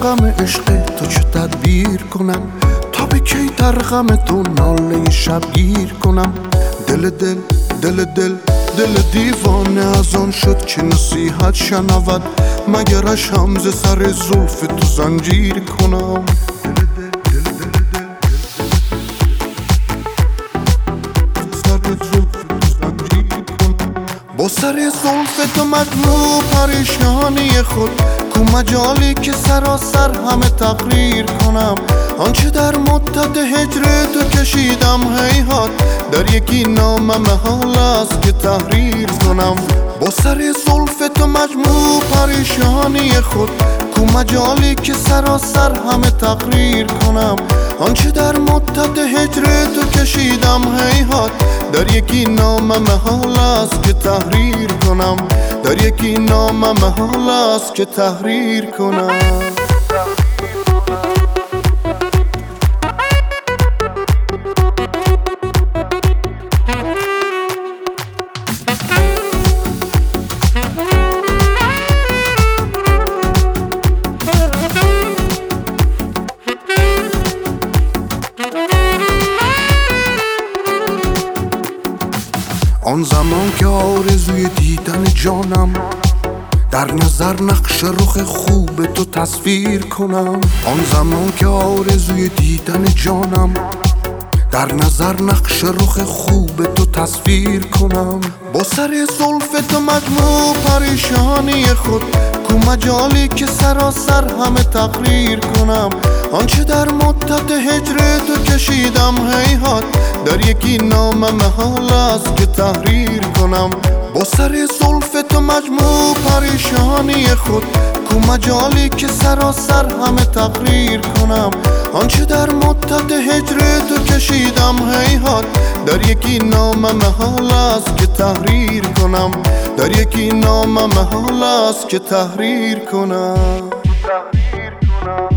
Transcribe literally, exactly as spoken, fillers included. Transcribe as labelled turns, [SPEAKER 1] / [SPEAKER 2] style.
[SPEAKER 1] غم عشق تو چه تدبیر کنم؟ تا به کی در غم تو ناله شبگیر کنم؟ دل دل دل دل دل دیوانه از آن شد که نصیحت شنود، مگرش هم ز سر زلف تو زنجیر کنم. با سر زلف تو مجموع پریشانی خود، کو مجالی که سراسر همه تقریر کنم. آنچه در مدت هجر تو کشیدم هیهات، در یکی نامه محال است که تحریر کنم. با سر زلف تو مجموع پریشانی خود، کو مجالی که سراسر همه تقریر کنم. آنچه در مدت هجر تو کشیدم هیهات، در یکی نامه محال است که تحریر کنم. در یکی نامه محال است که تحریر کنم. آن زمان که آرزوی دیدن جانم، در نظر نقش رخ خوب تو تصویر کنم. آن زمان که آرزوی دیدن جانم، در نظر نقش رخ خوب تو تصویر کنم. با سر زلف تو مجموع پریشانی خود، کو مجالی که سراسر همه تقریر کنم. آنچه در مدت هجر تو کشیدم هیهات، در یکی نامه محال است که تحریر کنم. با سر زلف تو مجموع پریشانی خود، کو مجالی که سراسر همه تقریر کنم. آنچه در مدت هجر تو کشیدم هیهات، در یکی نامه محال است که تحریر کنم. در یکی نامه محال است که تحریر کنم.